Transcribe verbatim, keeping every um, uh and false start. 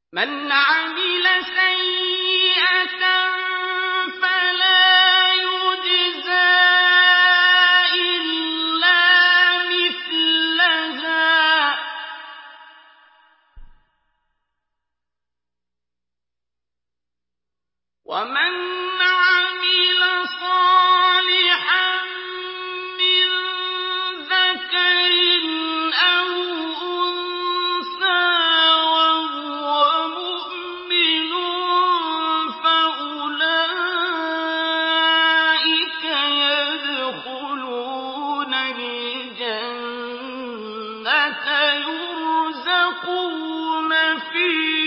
مَنْ عَمِلَ سَيِّئَةً فَلَا يُجْزَىٰ إِلَّا مِثْلَهَا ۖ وَمَنْ عَمِلَ صَالِحًا مِّن ذَكَرٍ أَوْ أُنثَىٰ وَهُوَ مُؤْمِنٌ فَأُولَٰئِكَ يَدْخُلُونَ الْجَنَّةَ يُرْزَقُونَ فِيهَا